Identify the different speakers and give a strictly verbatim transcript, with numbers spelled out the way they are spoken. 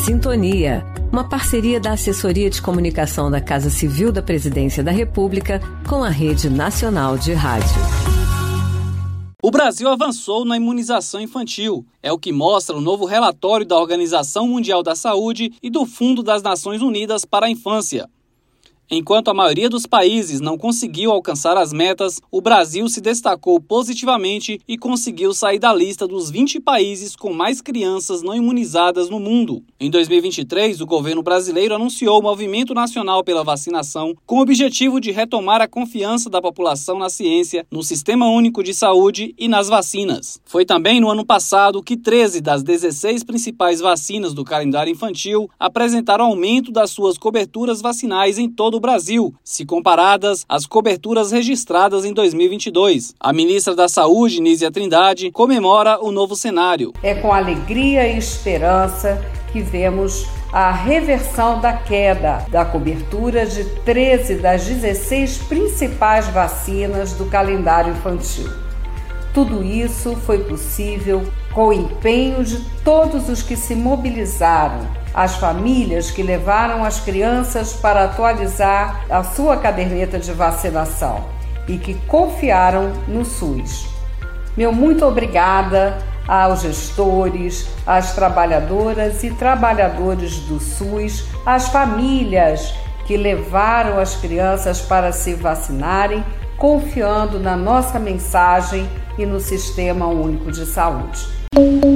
Speaker 1: Sintonia, uma parceria da Assessoria de Comunicação da Casa Civil da Presidência da República com a Rede Nacional de Rádio.
Speaker 2: O Brasil avançou na imunização infantil. É o que mostra o novo relatório da Organização Mundial da Saúde e do Fundo das Nações Unidas para a Infância. Enquanto a maioria dos países não conseguiu alcançar as metas, o Brasil se destacou positivamente e conseguiu sair da lista dos vinte países com mais crianças não imunizadas no mundo. Em dois mil e vinte e três, o governo brasileiro anunciou o Movimento Nacional pela Vacinação com o objetivo de retomar a confiança da população na ciência, no Sistema Único de Saúde e nas vacinas. Foi também no ano passado que treze das dezesseis principais vacinas do calendário infantil apresentaram aumento das suas coberturas vacinais em todo do Brasil, se comparadas às coberturas registradas em dois mil e vinte e dois. A ministra da Saúde, Nízia Trindade, comemora o novo cenário.
Speaker 3: É com alegria e esperança que vemos a reversão da queda da cobertura de treze das dezesseis principais vacinas do calendário infantil. Tudo isso foi possível com o empenho de todos os que se mobilizaram, as famílias que levaram as crianças para atualizar a sua caderneta de vacinação e que confiaram no SUS. Meu muito obrigada aos gestores, às trabalhadoras e trabalhadores do SUS, às famílias que levaram as crianças para se vacinarem, confiando na nossa mensagem e no Sistema Único de Saúde.